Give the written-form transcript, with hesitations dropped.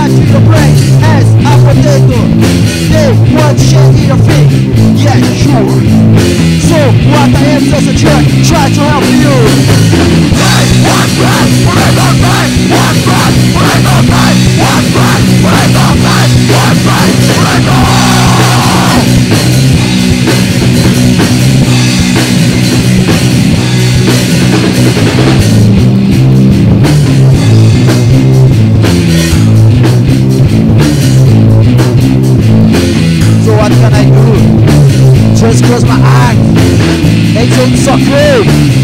to your brain as a potato. They want to shake in your feet, yeah, sure. So what I am just a jerk, try to help you. Hey, one breath, break the pain. One breath, break the pain. One breath, break the pain. One breath, break the So what can I do? Just close my eyes and don't suck it.